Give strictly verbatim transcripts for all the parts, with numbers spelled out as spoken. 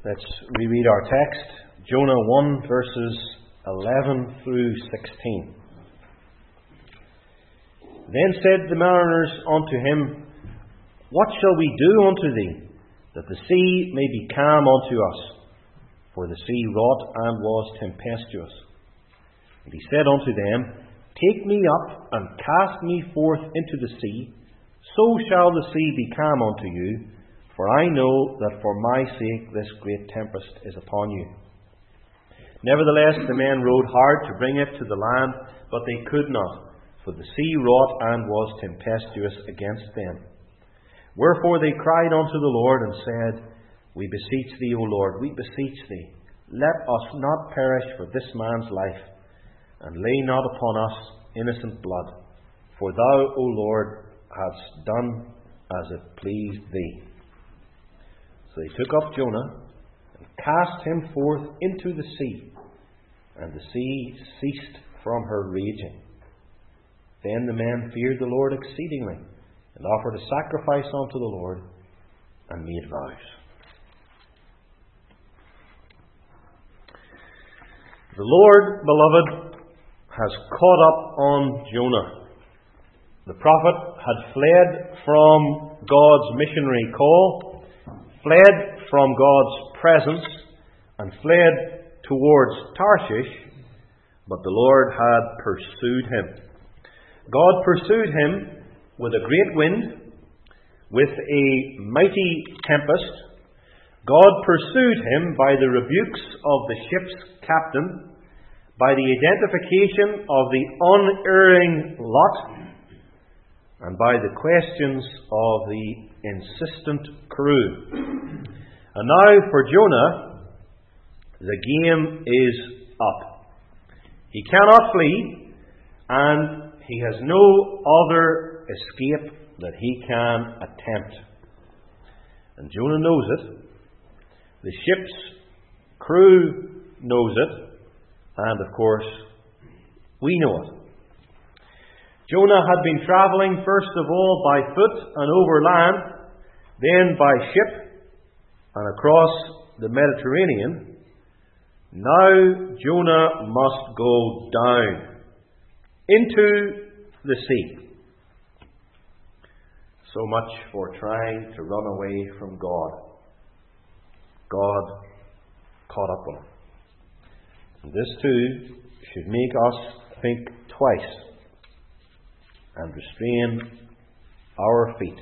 Let's reread our text, Jonah one, verses eleven through sixteen. Then said the mariners unto him, What shall we do unto thee, that the sea may be calm unto us? For the sea wrought and was tempestuous. And he said unto them, Take me up, and cast me forth into the sea, so shall the sea be calm unto you. For I know that for my sake this great tempest is upon you. Nevertheless the men rowed hard to bring it to the land, but they could not, for the sea wrought and was tempestuous against them. Wherefore they cried unto the Lord, and said, We beseech thee, O Lord, we beseech thee, let us not perish for this man's life, and lay not upon us innocent blood. For thou, O Lord, hadst done as it pleased thee. So they took up Jonah, and cast him forth into the sea, and the sea ceased from her raging. Then the men feared the Lord exceedingly, and offered a sacrifice unto the Lord, and made vows. The Lord, beloved, has caught up on Jonah. The prophet had fled from God's missionary call, fled from God's presence, and fled towards Tarshish, but the Lord had pursued him. God pursued him with a great wind, with a mighty tempest. God pursued him by the rebukes of the ship's captain, by the identification of the unerring Lot, and by the questions of the insistent crew. And now for Jonah, the game is up. He cannot flee, and he has no other escape that he can attempt. And Jonah knows it. The ship's crew knows it. And of course, we know it. Jonah had been travelling first of all by foot and over land, then by ship and across the Mediterranean. Now Jonah must go down into the sea. So much for trying to run away from God. God caught up with him. And this too should make us think twice and restrain our feet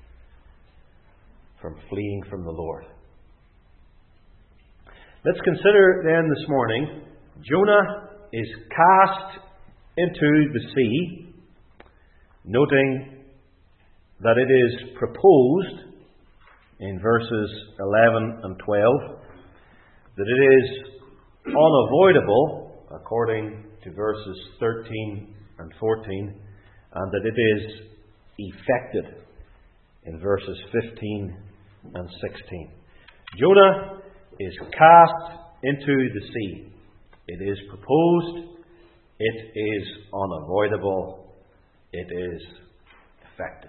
from fleeing from the Lord. Let's consider then this morning, Jonah is cast into the sea, noting that it is proposed in verses eleven and twelve that it is unavoidable, according to verses thirteen and fourteen, and that it is effected in verses fifteen and sixteen. Jonah is cast into the sea. It is proposed. It is unavoidable. It is effected.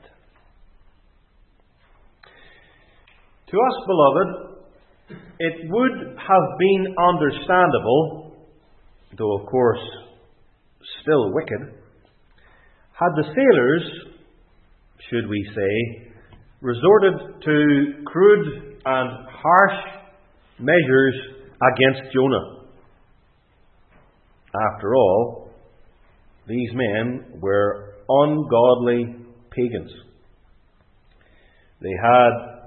To us, beloved, it would have been understandable, though of course still wicked, had the sailors, should we say, resorted to crude and harsh measures against Jonah. After all, these men were ungodly pagans. They had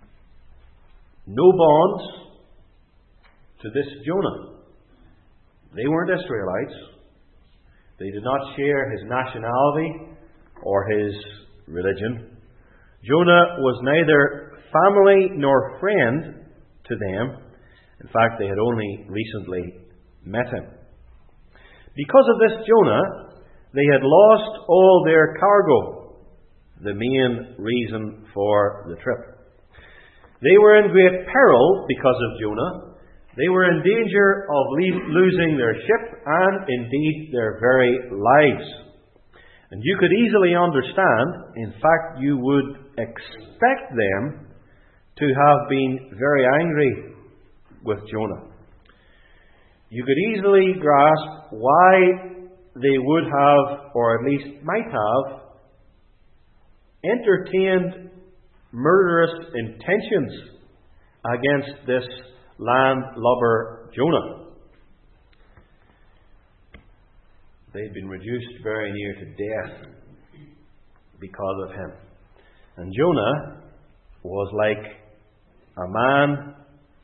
no bonds to this Jonah. They weren't Israelites. They did not share his nationality or his religion. Jonah was neither family nor friend to them. In fact, they had only recently met him. Because of this Jonah, they had lost all their cargo, the main reason for the trip. They were in great peril because of Jonah. They were in danger of le- losing their ship and indeed their very lives. And you could easily understand, in fact you would expect them to have been very angry with Jonah. You could easily grasp why they would have, or at least might have, entertained murderous intentions against this landlubber Jonah. They'd been reduced very near to death because of him. And Jonah was like a man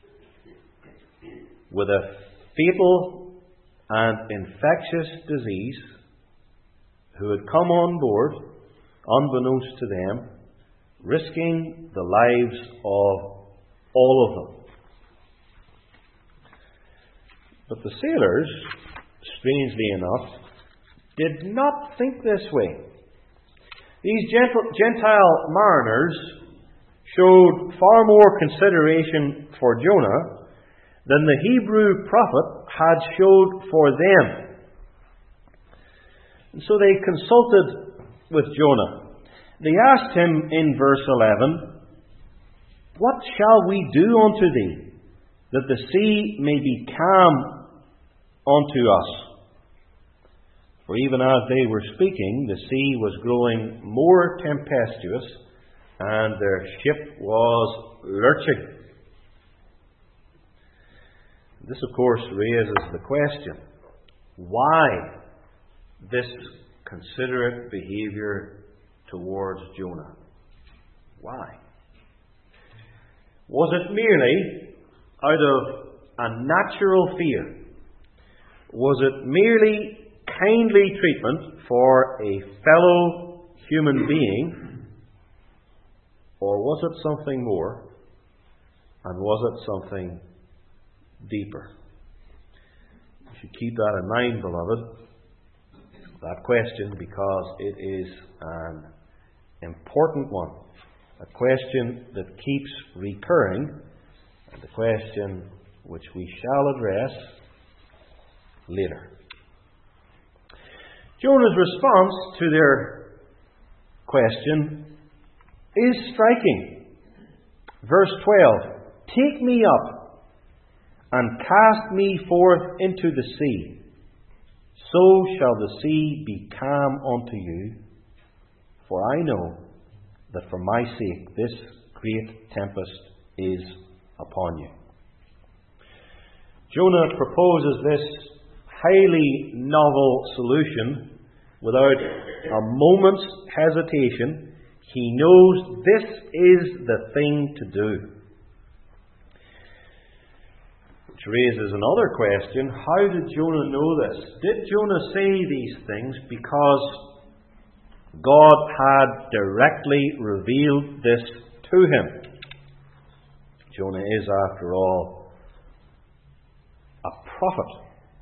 with a fatal and infectious disease who had come on board, unbeknownst to them, risking the lives of all of them. But the sailors, strangely enough, did not think this way. These Gentile mariners showed far more consideration for Jonah than the Hebrew prophet had showed for them. And so they consulted with Jonah. They asked him in verse eleven, "What shall we do unto thee, that the sea may be calm unto us?" For even as they were speaking, the sea was growing more tempestuous, and their ship was lurching. This, of course, raises the question, why this considerate behavior towards Jonah? Why? Was it merely out of a natural fear? Was it merely kindly treatment for a fellow human being? Or was it something more? And was it something deeper? You should keep that in mind, beloved, that question, because it is an important one. A question that keeps recurring, and a question which we shall address later. Jonah's response to their question is striking. Verse twelve, "Take me up and cast me forth into the sea. So shall the sea be calm unto you. For I know that for my sake this great tempest is upon you." Jonah proposes this highly novel solution without a moment's hesitation. He knows this is the thing to do. Which raises another question. How did Jonah know this? Did Jonah say these things because God had directly revealed this to him? Jonah is, after all, a prophet.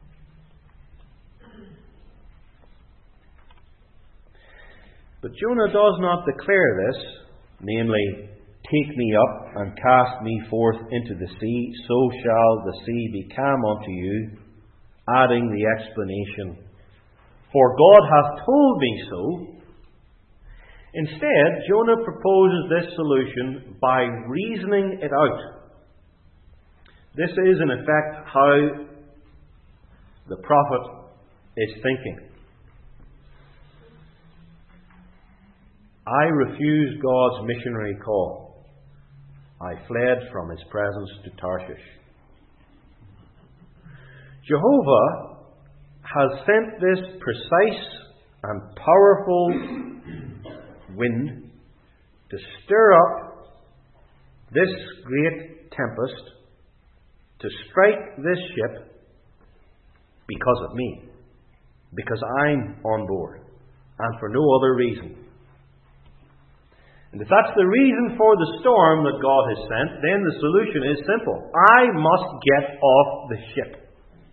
But Jonah does not declare this, namely, "Take me up and cast me forth into the sea, so shall the sea be calm unto you," adding the explanation, "For God hath told me so." Instead, Jonah proposes this solution by reasoning it out. This is, in effect, how the prophet is thinking. I refused God's missionary call. I fled from His presence to Tarshish. Jehovah has sent this precise and powerful wind to stir up this great tempest, to strike this ship because of me, because I'm on board, and for no other reason. And if that's the reason for the storm that God has sent, then the solution is simple. I must get off the ship.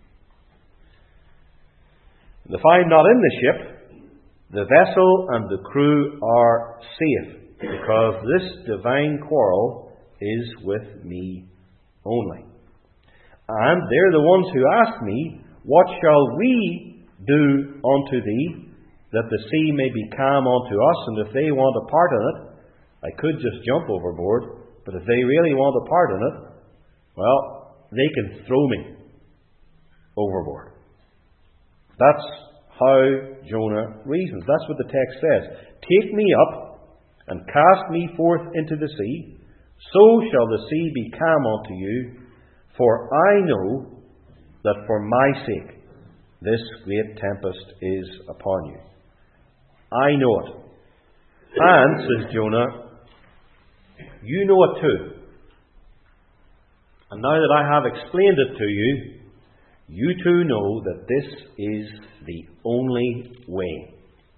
And if I'm not in the ship, the vessel and the crew are safe, because this divine quarrel is with me only. And they're the ones who ask me, "What shall we do unto thee, that the sea may be calm unto us?" And if they want a part in it, I could just jump overboard, but if they really want a part in it, well, they can throw me overboard. That's how Jonah reasons. That's what the text says. Take me up and cast me forth into the sea, so shall the sea be calm unto you, for I know that for my sake this great tempest is upon you. I know it. And, says Jonah, you know it too. And now that I have explained it to you, you too know that this is the only way.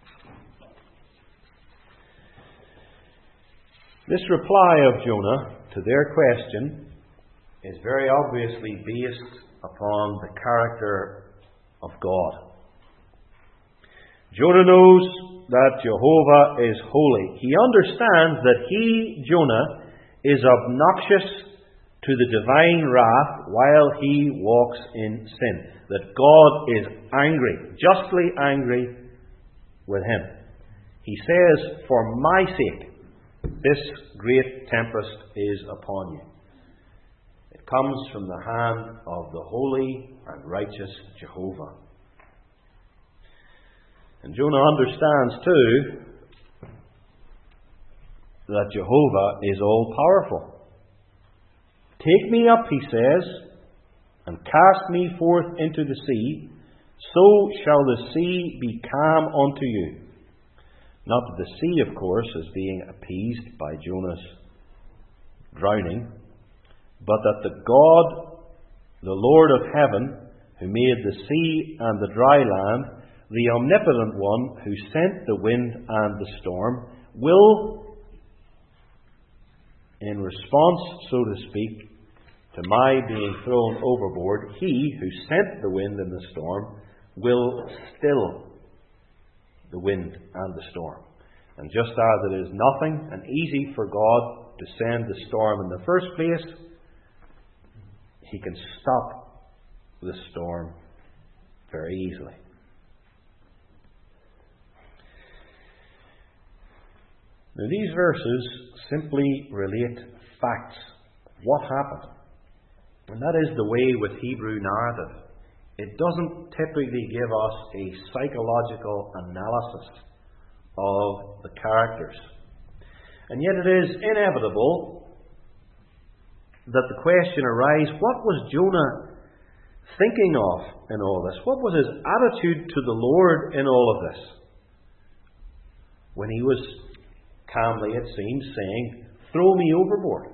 This reply of Jonah to their question is very obviously based upon the character of God. Jonah knows that Jehovah is holy. He understands that he, Jonah, is obnoxious to the divine wrath while he walks in sin. That God is angry, justly angry with him. He says, for my sake, this great tempest is upon you. It comes from the hand of the holy and righteous Jehovah. And Jonah understands too that Jehovah is all-powerful. Take me up, he says, and cast me forth into the sea, so shall the sea be calm unto you. Not that the sea, of course, is being appeased by Jonah's drowning, but that the God, the Lord of heaven, who made the sea and the dry land, the omnipotent one who sent the wind and the storm, will, in response, so to speak, to my being thrown overboard, he who sent the wind and the storm will still the wind and the storm. And just as it is nothing and easy for God to send the storm in the first place, he can stop the storm very easily. Now, these verses simply relate facts. What happened? And that is the way with Hebrew narrative. It doesn't typically give us a psychological analysis of the characters. And yet it is inevitable that the question arises, what was Jonah thinking of in all this? What was his attitude to the Lord in all of this? When he was calmly, it seems, saying, throw me overboard.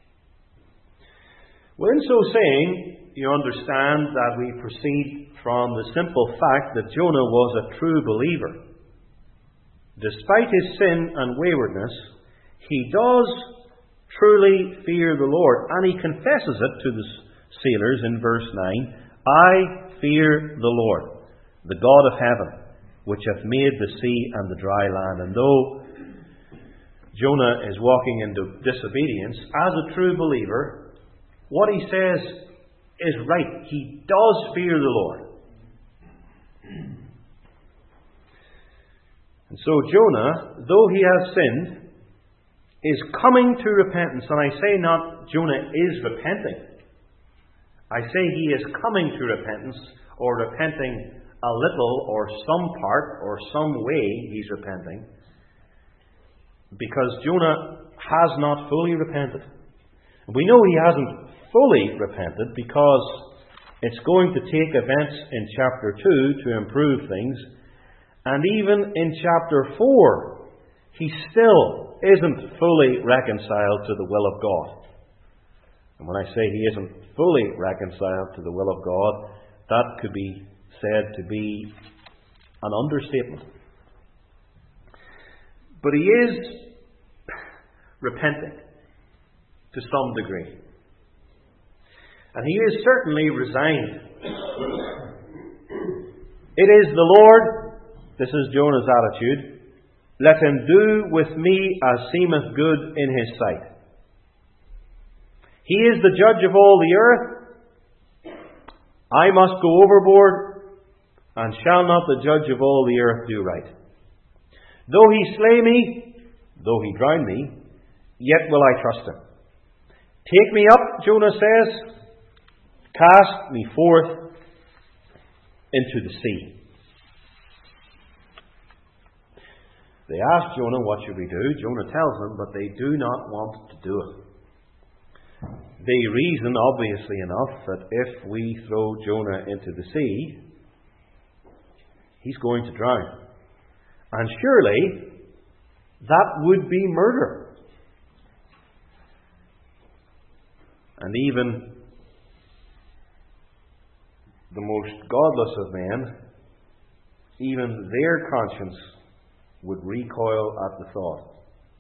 Well, in so saying, you understand that we proceed from the simple fact that Jonah was a true believer. Despite his sin and waywardness, he does truly fear the Lord, and he confesses it to the sailors in verse nine. I fear the Lord, the God of heaven, which hath made the sea and the dry land. And though Jonah is walking into disobedience, as a true believer, what he says is right. He does fear the Lord. And so Jonah, though he has sinned, is coming to repentance. And I say not Jonah is repenting. I say he is coming to repentance, or repenting a little, or some part, or some way he's repenting. Because Jonah has not fully repented. We know he hasn't fully repented because it's going to take events in chapter two to improve things. And even in chapter four, he still isn't fully reconciled to the will of God. And when I say he isn't fully reconciled to the will of God, that could be said to be an understatement. But he is repenting to some degree. And he is certainly resigned. It is the Lord, this is Jonah's attitude, let him do with me as seemeth good in his sight. He is the judge of all the earth. I must go overboard, and shall not the judge of all the earth do right? Though he slay me, though he drown me, yet will I trust him. Take me up, Jonah says, Cast me forth into the sea. They ask Jonah, what should we do? Jonah tells them, but they do not want to do it. They reason, obviously enough, that if we throw Jonah into the sea, he's going to drown. And surely that would be murder. And even the most godless of men, even their conscience would recoil at the thought.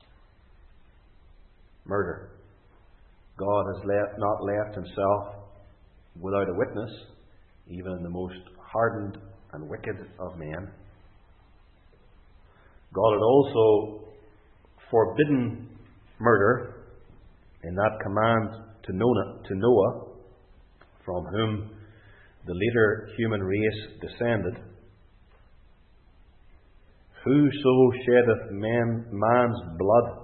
Murder. God has left, not left himself without a witness, even in the most hardened and wicked of men. God had also forbidden murder in that command to Noah, to Noah, from whom the later human race descended. Whoso sheddeth man, man's blood,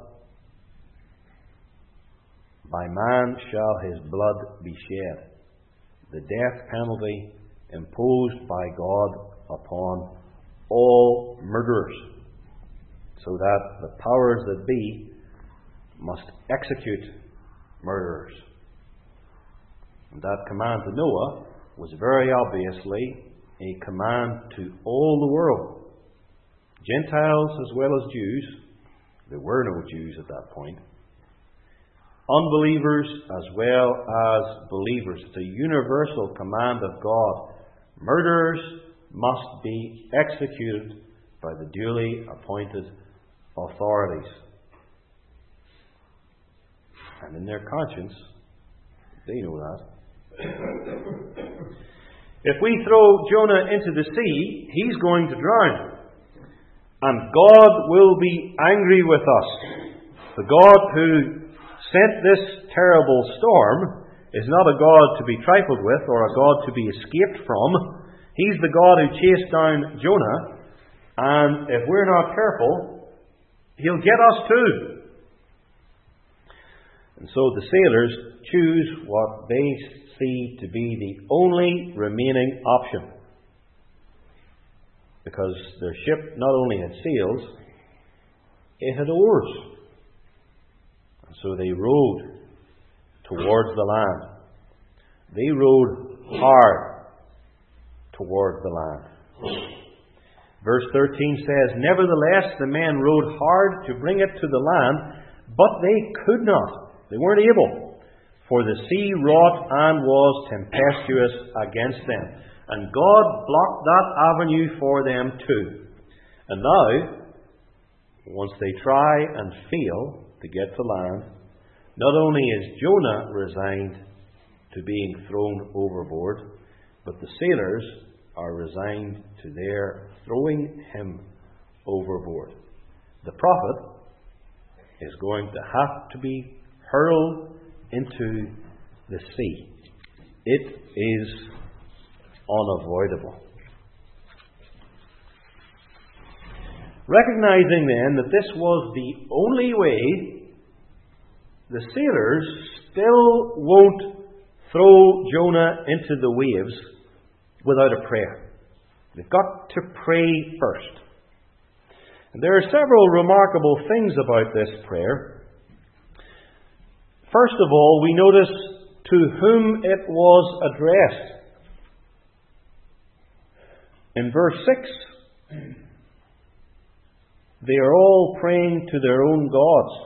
by man shall his blood be shed. The death penalty imposed by God upon all murderers, so that the powers that be must execute murderers. And that command to Noah was very obviously a command to all the world, Gentiles as well as Jews. There were no Jews at that point. Unbelievers as well as believers. It's a universal command of God. Murderers must be executed by the duly appointed authorities. And in their conscience, they know that. If we throw Jonah into the sea, he's going to drown. And God will be angry with us. The God who sent this terrible storm is not a God to be trifled with or a God to be escaped from. He's the God who chased down Jonah, and if we're not careful, he'll get us too. And so the sailors choose what they see to be the only remaining option, because their ship not only had sails, it had oars. So they rowed towards the land. They rowed hard towards the land. Verse thirteen says, Nevertheless, the men rowed hard to bring it to the land, but they could not. They weren't able. For the sea wrought and was tempestuous against them. And God blocked that avenue for them too. And now, once they try and fail to get to land, not only is Jonah resigned to being thrown overboard, but the sailors are resigned to their throwing him overboard. The prophet is going to have to be hurled into the sea. It is unavoidable. Recognizing then that this was the only way, the sailors still won't throw Jonah into the waves without a prayer. They've got to pray first. And there are several remarkable things about this prayer. First of all, we notice to whom it was addressed. In verse six, they are all praying to their own gods.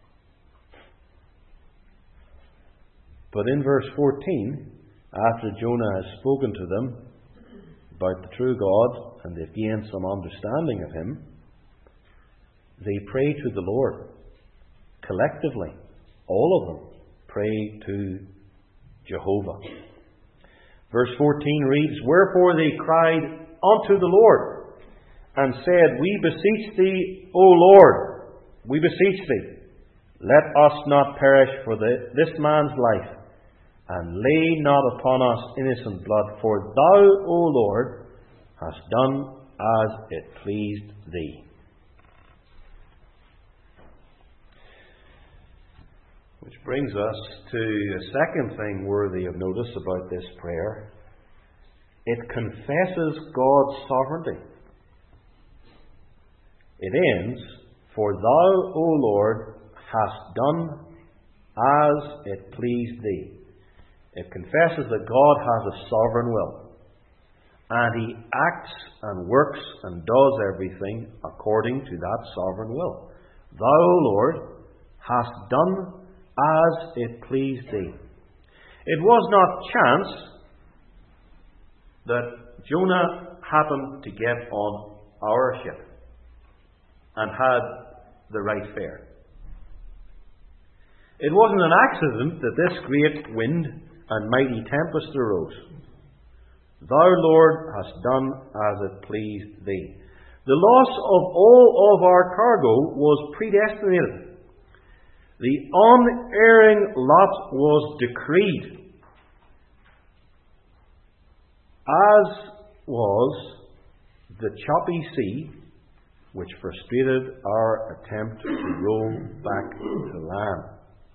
But in verse fourteen, after Jonah has spoken to them about the true God and they've gained some understanding of Him, they pray to the Lord. Collectively, all of them pray to Jehovah. Verse fourteen reads, Wherefore they cried unto the Lord, and said, We beseech thee, O Lord, we beseech thee, let us not perish for the, this man's life, and lay not upon us innocent blood, for thou, O Lord, hast done as it pleased thee. Which brings us to a second thing worthy of notice about this prayer. It confesses God's sovereignty. It ends, "For thou, O Lord, hast done as it pleased thee." It confesses that God has a sovereign will, and He acts and works and does everything according to that sovereign will. "Thou, O Lord, hast done as it pleased thee." It was not chance that Jonah happened to get on our ship and had the right fare. It wasn't an accident that this great wind and mighty tempest arose. "Thou, Lord, hast done as it pleased thee." The loss of all of our cargo was predestinated. The unerring lot was decreed, as was the choppy sea which frustrated our attempt to row back to land.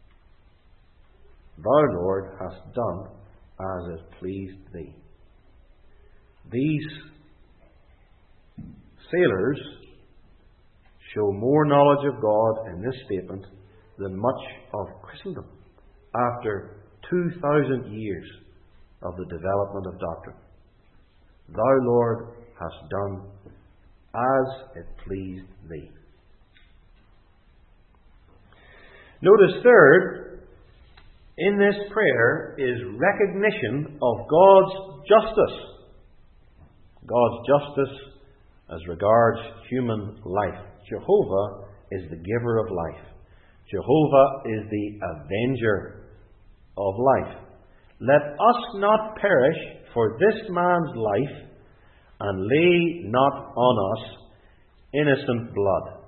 "Thou, Lord, hast done as it pleased thee." These sailors show more knowledge of God in this statement than much of Christendom after two thousand years of the development of doctrine. "Thou, Lord, hast done as it pleased thee." Notice, third, in this prayer is recognition of God's justice. God's justice as regards human life. Jehovah is the giver of life. Jehovah is the avenger of life. "Let us not perish for this man's life, and lay not on us innocent blood."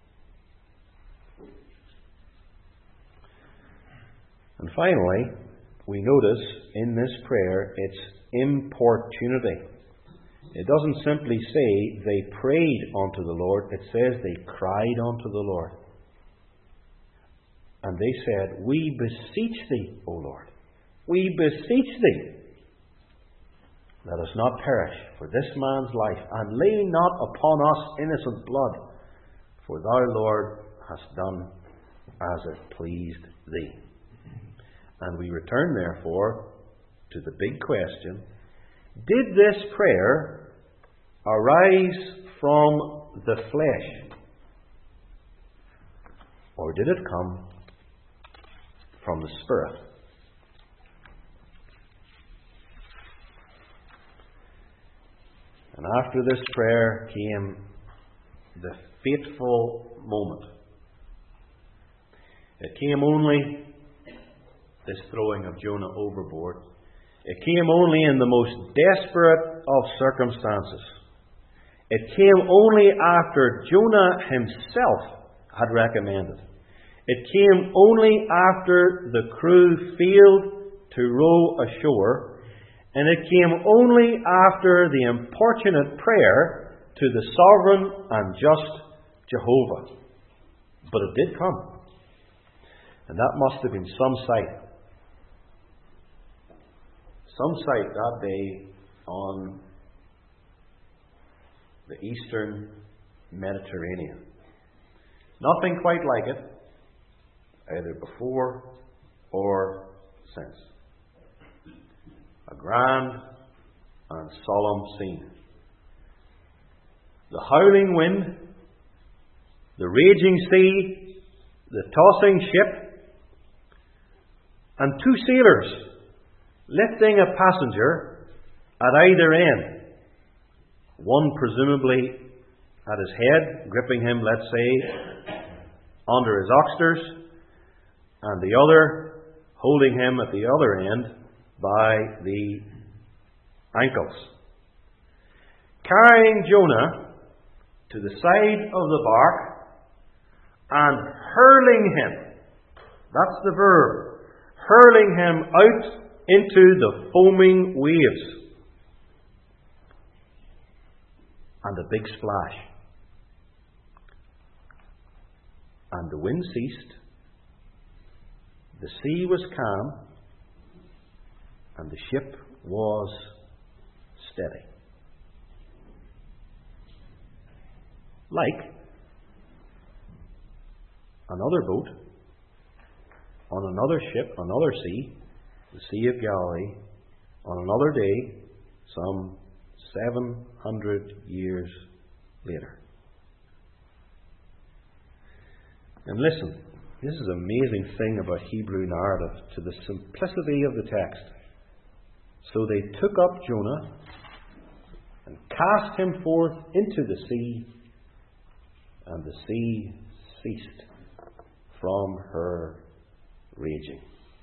And finally, we notice in this prayer its importunity. It doesn't simply say they prayed unto the Lord, it says they cried unto the Lord. And they said, "We beseech thee, O Lord, we beseech thee, let us not perish for this man's life, and lay not upon us innocent blood, for thou, Lord, hast done as it pleased thee." And we return, therefore, to the big question: did this prayer arise from the flesh, or did it come from the Spirit? And after this prayer came the fateful moment. It came only, this throwing of Jonah overboard, it came only in the most desperate of circumstances. It came only after Jonah himself had recommended. It came only after the crew failed to row ashore. And it came only after the importunate prayer to the sovereign and just Jehovah. But it did come. And that must have been some sight. Some sight that day on the eastern Mediterranean. Nothing quite like it, either before or since. A grand and solemn scene. The howling wind, the raging sea, the tossing ship, and two sailors lifting a passenger at either end. One presumably at his head, gripping him, let's say, under his oxters, and the other holding him at the other end by the ankles. Carrying Jonah to the side of the bark and hurling him, that's the verb, hurling him out into the foaming waves. And a big splash. And the wind ceased. The sea was calm, and the ship was steady. Like another boat on another ship, another sea, the Sea of Galilee, on another day, some seven hundred years later. And listen, this is an amazing thing about Hebrew narrative, to the simplicity of the text. So they took up Jonah and cast him forth into the sea, and the sea ceased from her raging.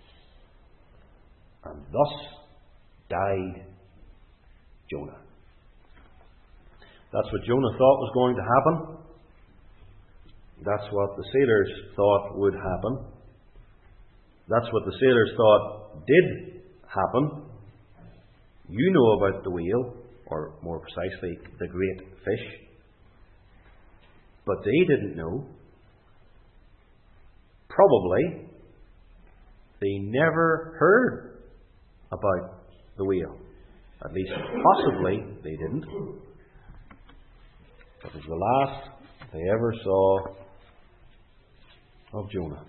And thus died Jonah. That's what Jonah thought was going to happen. That's what the sailors thought would happen. That's what the sailors thought did happen. You know about the whale, or more precisely, the great fish. But they didn't know. Probably they never heard about the whale. At least possibly they didn't. It was the last they ever saw of Jonah.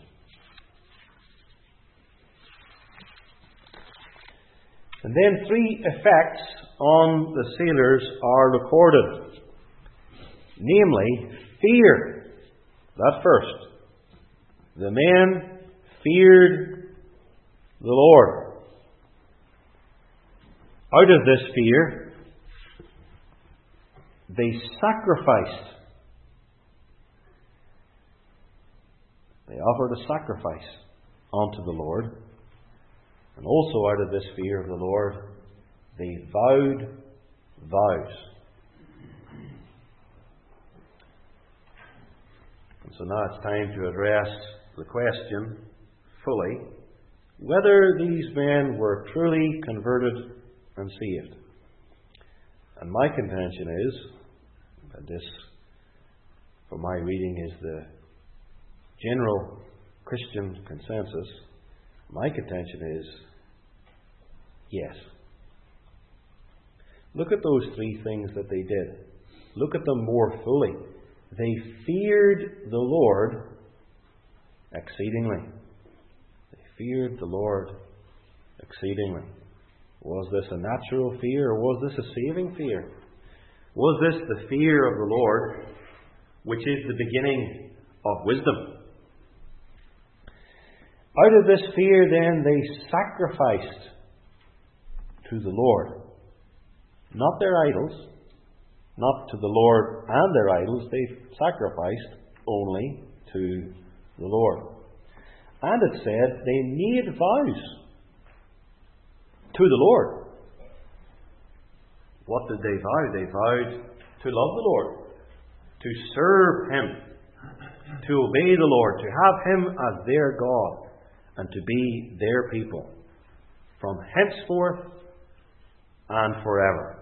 And then three effects on the sailors are recorded. Namely, fear. That first. The men feared the Lord. Out of this fear, they sacrificed. They offered a sacrifice unto the Lord. And also out of this fear of the Lord, they vowed vows. And so now it's time to address the question fully, whether these men were truly converted and saved. And my contention is, and this, from my reading, is the general Christian consensus, my contention is, yes. Look at those three things that they did. Look at them more fully. They feared the Lord exceedingly. They feared the Lord exceedingly. Was this a natural fear, or was this a saving fear? Was this the fear of the Lord, which is the beginning of wisdom? Out of this fear, then, they sacrificed to the Lord. Not their idols, not to the Lord and their idols, they sacrificed only to the Lord. And it said they made vows to the Lord. What did they vow? They vowed to love the Lord, to serve Him, to obey the Lord, to have Him as their God, and to be their people from henceforth and forever.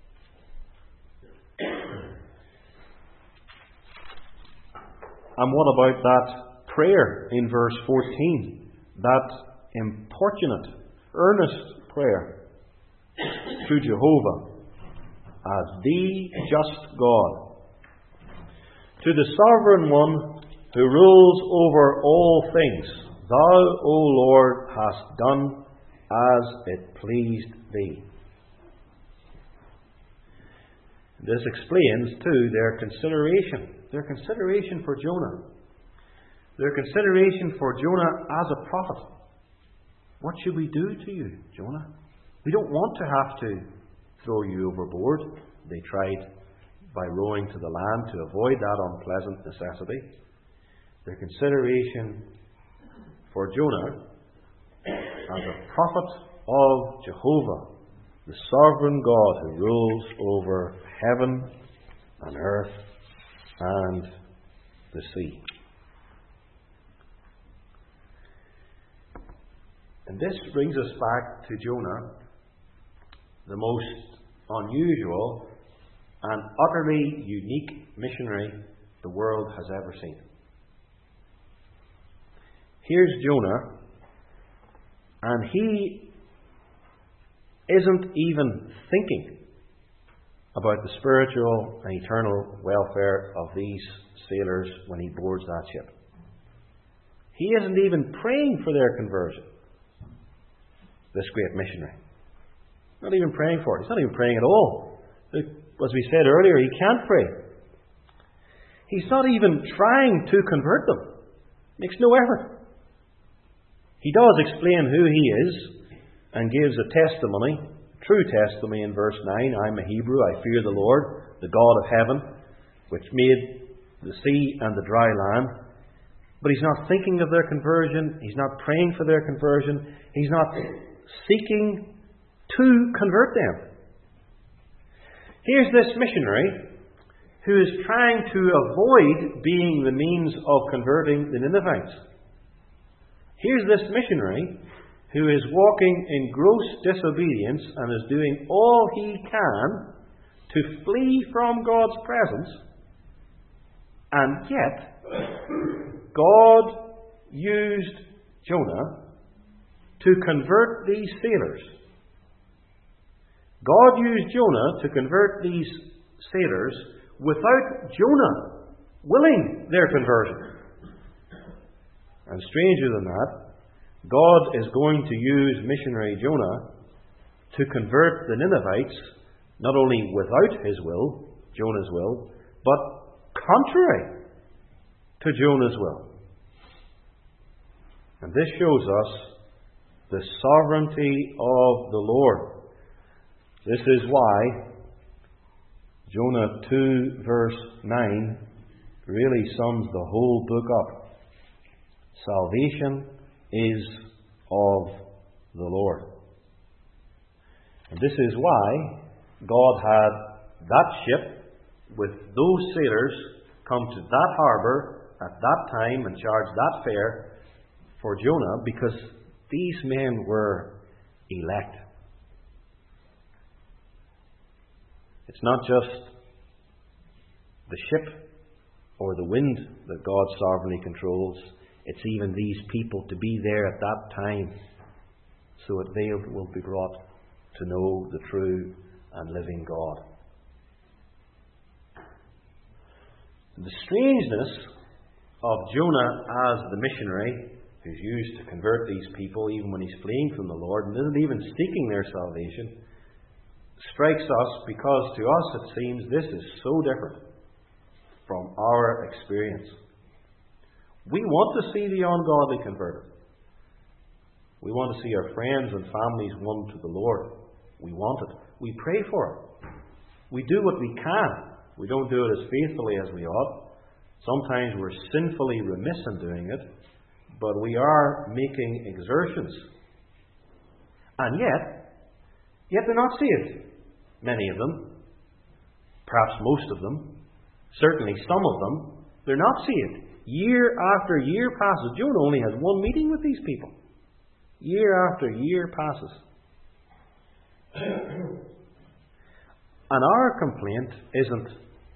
And what about that prayer in verse fourteen? That importunate, earnest prayer to Jehovah as the just God, to the sovereign one who rules over all things. Thou, O Lord, hast done as it pleased Thee. This explains, too, their consideration. Their consideration for Jonah. Their consideration for Jonah as a prophet. What should we do to you, Jonah? We don't want to have to throw you overboard. They tried by rowing to the land to avoid that unpleasant necessity. Their consideration for Jonah as a prophet of Jehovah, the sovereign God who rules over heaven and earth and the sea. And this brings us back to Jonah, the most unusual and utterly unique missionary the world has ever seen. Here's Jonah, And he isn't even thinking about the spiritual and eternal welfare of these sailors when he boards that ship. He isn't even praying for their conversion, this great missionary. Not even praying for it. He's not even praying at all. As we said earlier, he can't pray. He's not even trying to convert them. Makes no effort. He does explain who he is and gives a testimony, true testimony in verse nine. I'm a Hebrew, I fear the Lord, the God of heaven, which made the sea and the dry land. But he's not thinking of their conversion. He's not praying for their conversion. He's not seeking to convert them. Here's this missionary who is trying to avoid being the means of converting the Ninevites. Here's this missionary who is walking in gross disobedience and is doing all he can to flee from God's presence. And yet, God used Jonah to convert these sailors. God used Jonah to convert these sailors without Jonah willing their conversion. And stranger than that, God is going to use missionary Jonah to convert the Ninevites not only without his will, Jonah's will, but contrary to Jonah's will. And this shows us the sovereignty of the Lord. This is why Jonah two verse nine really sums the whole book up. Salvation is of the Lord. And this is why God had that ship with those sailors come to that harbour at that time and charge that fare for Jonah, because these men were elect. It's not just the ship or the wind that God sovereignly controls. It's even these people to be there at that time so that they will be brought to know the true and living God. The strangeness of Jonah as the missionary who's used to convert these people even when he's fleeing from the Lord and isn't even seeking their salvation strikes us because to us it seems this is so different from our experience. We want to see the ungodly converted. We want to see our friends and families won to the Lord. We want it. We pray for it. We do what we can. We don't do it as faithfully as we ought. Sometimes we're sinfully remiss in doing it, but we are making exertions. And yet, yet they're not saved. Many of them, perhaps most of them, certainly some of them, they're not saved. Year after year passes. Jonah only has one meeting with these people. Year after year passes. And our complaint isn't,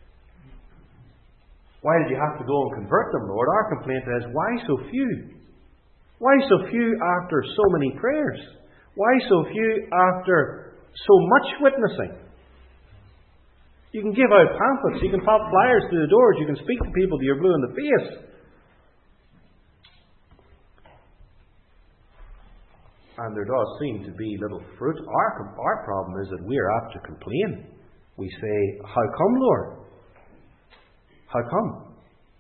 why did you have to go and convert them, Lord? Our complaint is, why so few? Why so few after so many prayers? Why so few after so much witnessing? You can give out pamphlets, you can pop flyers through the doors, you can speak to people till you're blue in the face. And there does seem to be little fruit. Our, our problem is that we are apt to complain. We say, how come, Lord? How come?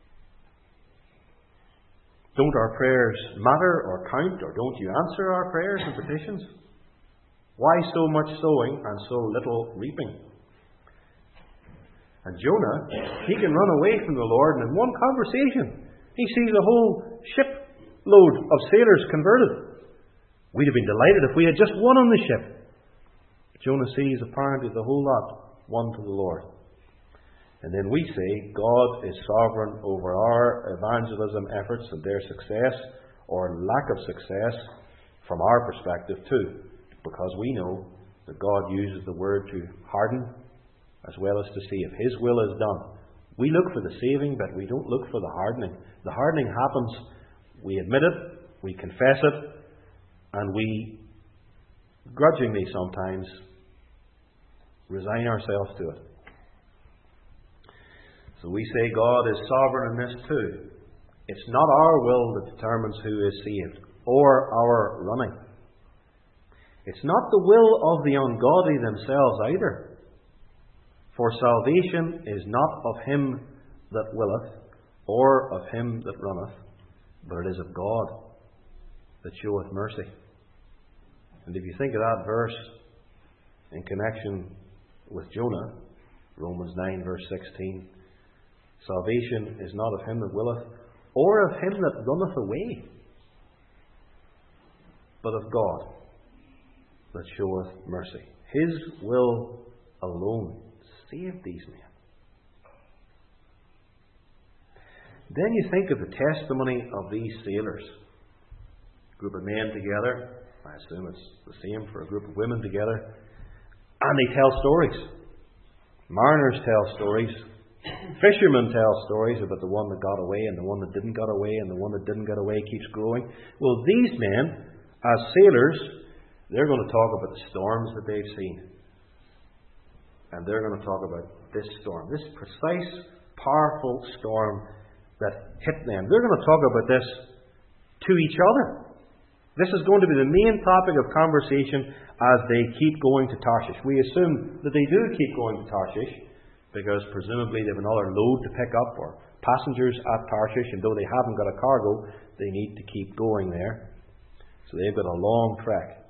Don't our prayers matter or count, or don't you answer our prayers and petitions? Why so much sowing and so little reaping? And Jonah, he can run away from the Lord, and in one conversation, he sees a whole shipload of sailors converted. We'd have been delighted if we had just one on the ship. Jonah sees apparently the whole lot won to the Lord. And then we say God is sovereign over our evangelism efforts and their success or lack of success from our perspective too, because we know that God uses the word to harden as well as to see if His will is done. We look for the saving, but we don't look for the hardening. The hardening happens, we admit it, we confess it, And we, grudgingly sometimes, resign ourselves to it. So we say God is sovereign in this too. It's not our will that determines who is saved, or our running. It's not the will of the ungodly themselves either. For salvation is not of him that willeth, or of him that runneth, but it is of God that showeth mercy. And if you think of that verse in connection with Jonah, Romans nine verse sixteen, salvation is not of him that willeth, or of him that runneth away, but of God that showeth mercy. His will alone saved these men. Then you think of the testimony of these sailors. A group of men together. I assume it's the same for a group of women together. And they tell stories. Mariners tell stories. Fishermen tell stories about the one that got away and the one that didn't get away, and the one that didn't get away keeps growing. Well, these men, as sailors, they're going to talk about the storms that they've seen. And they're going to talk about this storm, this precise, powerful storm that hit them. They're going to talk about this to each other. This is going to be the main topic of conversation as they keep going to Tarshish. We assume that they do keep going to Tarshish, because presumably they have another load to pick up, or passengers at Tarshish, and though they haven't got a cargo, they need to keep going there. So they've got a long trek.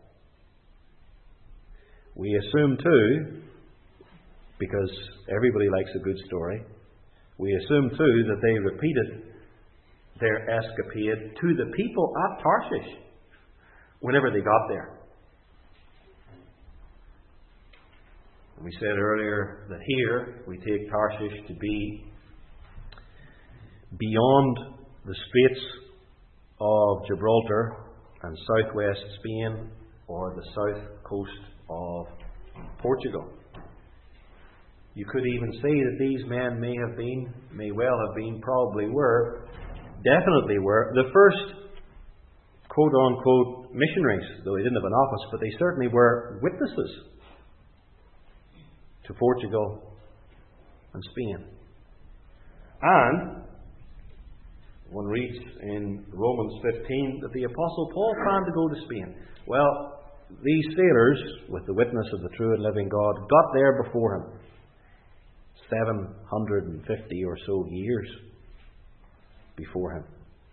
We assume too, because everybody likes a good story, we assume too that they repeated their escapade to the people at Tarshish whenever they got there. We said earlier that here we take Tarshish to be beyond the Straits of Gibraltar and southwest Spain, or the south coast of Portugal. You could even say that these men may have been, may well have been, probably were, definitely were, the first quote-unquote missionaries, though they didn't have an office, but they certainly were witnesses to Portugal and Spain. And one reads in Romans fifteen that the Apostle Paul planned to go to Spain. Well, these sailors, with the witness of the true and living God, got there before him. seven hundred fifty or so years before him.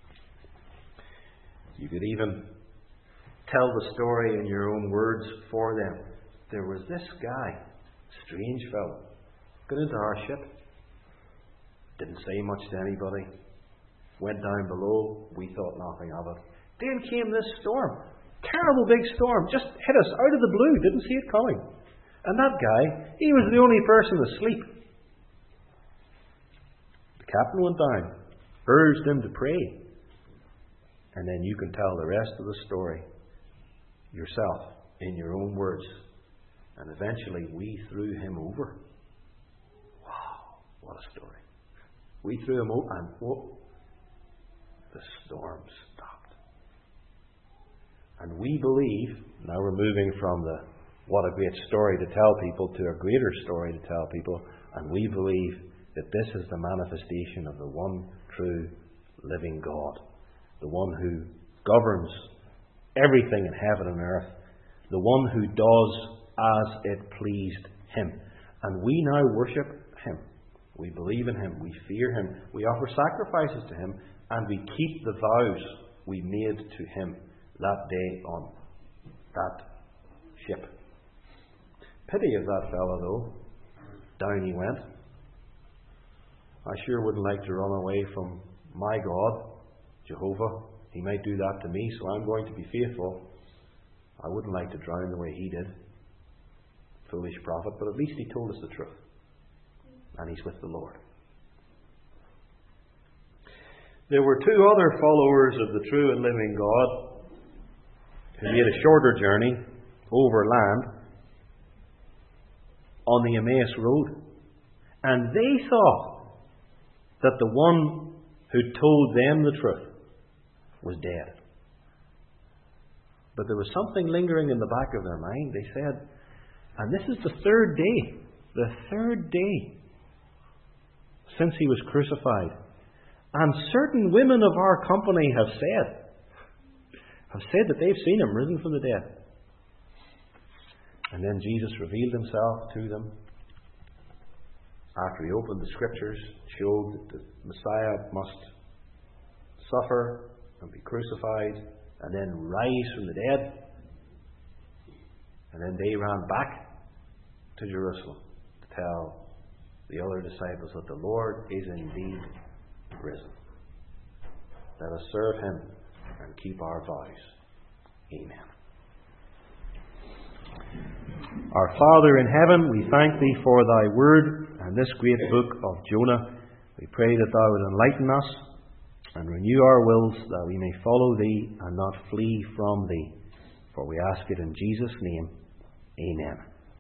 You could even tell the story in your own words for them. There was this guy, strange fellow, got into our ship, didn't say much to anybody, went down below, we thought nothing of it. Then came this storm, terrible big storm, just hit us out of the blue, didn't see it coming. And that guy, he was the only person asleep. The captain went down, urged him to pray, and then you can tell the rest of the story yourself in your own words. And eventually we threw him over. Wow, what a story. We threw him over, and whoa, the storm stopped. And we believe, now we're moving from the what a great story to tell people to a greater story to tell people, and we believe that this is the manifestation of the one true living God, the one who governs everything in heaven and earth, the one who does as it pleased him. And we now worship him. We believe in him. We fear him. We offer sacrifices to him. And we keep the vows we made to him that day on that ship. Pity of that fellow, though. Down he went. I sure wouldn't like to run away from my God, Jehovah. He might do that to me, so I'm going to be faithful. I wouldn't like to drown the way he did. Foolish prophet, but at least he told us the truth. And he's with the Lord. There were two other followers of the true and living God who made a shorter journey overland on the Emmaus Road. And they thought that the one who told them the truth was dead. But there was something lingering in the back of their mind. They said, and this is the third day, the third day since he was crucified. And certain women of our company have said, have said that they've seen him risen from the dead. And then Jesus revealed himself to them after he opened the Scriptures, showed that the Messiah must suffer and be crucified and then rise from the dead. And then they ran back to Jerusalem to tell the other disciples that the Lord is indeed risen. Let us serve him and keep our vows. Amen. Our Father in heaven, we thank thee for thy word and this great book of Jonah. We pray that thou would enlighten us and renew our wills, that we may follow thee and not flee from thee. For we ask it in Jesus' name. Amen.